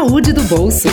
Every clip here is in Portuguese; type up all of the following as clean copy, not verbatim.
Saúde do bolso.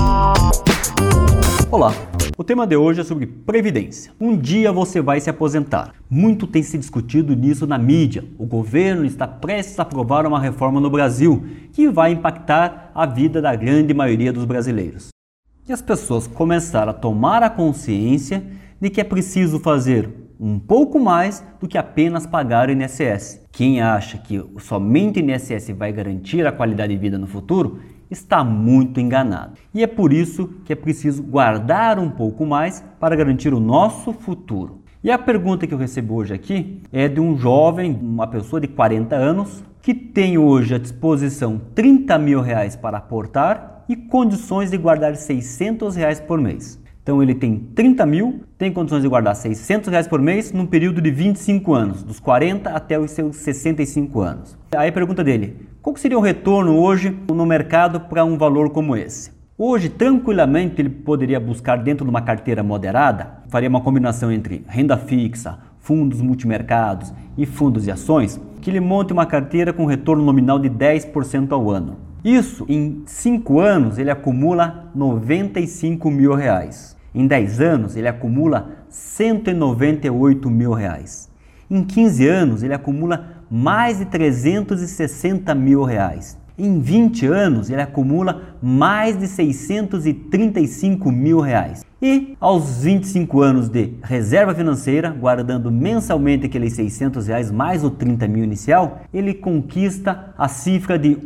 Olá, o tema de hoje é sobre previdência. Um dia você vai se aposentar. Muito tem se discutido nisso na mídia. O governo está prestes a aprovar uma reforma no Brasil que vai impactar a vida da grande maioria dos brasileiros. E as pessoas começaram a tomar a consciência de que é preciso fazer um pouco mais do que apenas pagar o INSS. Quem acha que somente o INSS vai garantir a qualidade de vida no futuro está muito enganado. E é por isso que é preciso guardar um pouco mais para garantir o nosso futuro. E a pergunta que eu recebo hoje aqui é de um jovem, uma pessoa de 40 anos, que tem hoje à disposição R$30 mil para aportar e condições de guardar R$600 por mês. Então ele tem 30 mil, tem condições de guardar R$600 por mês num período de 25 anos, dos 40 até os seus 65 anos. Aí a pergunta dele, qual seria o retorno hoje no mercado para um valor como esse? Hoje, tranquilamente, ele poderia buscar dentro de uma carteira moderada, faria uma combinação entre renda fixa, fundos multimercados e fundos de ações, que ele monte uma carteira com retorno nominal de 10% ao ano. Isso, em 5 anos, ele acumula R$95 mil. Em 10 anos, ele acumula R$198 mil. Em 15 anos, ele acumula mais de R$360 mil. Em 20 anos, ele acumula mais de R$635 mil. E aos 25 anos de reserva financeira, guardando mensalmente aqueles R$600 mais o 30 mil inicial, ele conquista a cifra de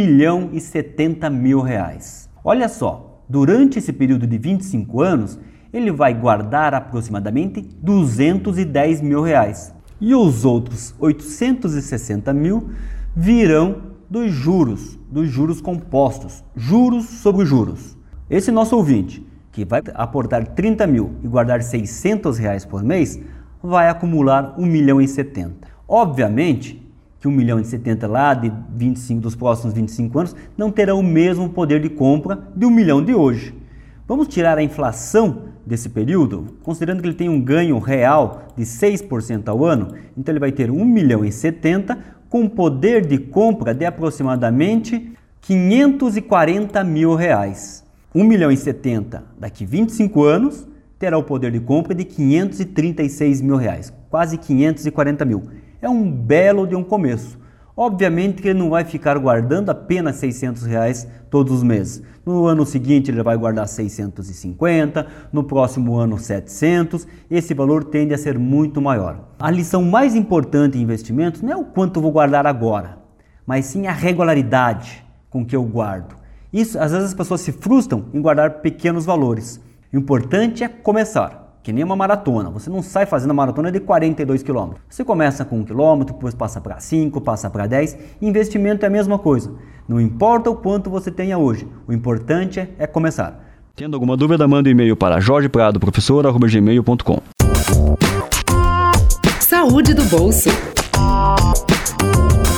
R$1.070.000. Olha só, durante esse período de 25 anos, ele vai guardar aproximadamente R$210 mil. E os outros 860 mil virão dos juros compostos, juros sobre juros. Esse nosso ouvinte, que vai aportar 30 mil e guardar R$600 por mês, vai acumular R$1.070.000. Obviamente que R$1.070.000 lá dos próximos 25 anos não terá o mesmo poder de compra de R$1 milhão de hoje. Vamos tirar a inflação desse período, considerando que ele tem um ganho real de 6% ao ano, então ele vai ter R$1.070.000 com poder de compra de aproximadamente R$540 mil. R$1.070.000 daqui 25 anos terá o poder de compra de R$536 mil, quase R$540 mil. É um belo de um começo. Obviamente que ele não vai ficar guardando apenas R$600 todos os meses. No ano seguinte ele vai guardar 650, no próximo ano 700, esse valor tende a ser muito maior. A lição mais importante em investimentos não é o quanto eu vou guardar agora, mas sim a regularidade com que eu guardo. Isso, às vezes as pessoas se frustram em guardar pequenos valores. O importante é começar. Que nem uma maratona, você não sai fazendo a maratona de 42 km. Você começa com 1 km, depois passa para 5, passa para 10. Investimento é a mesma coisa. Não importa o quanto você tenha hoje, o importante é começar. Tendo alguma dúvida, manda um e-mail para jorgeprado.professor@gmail.com. Saúde do bolso.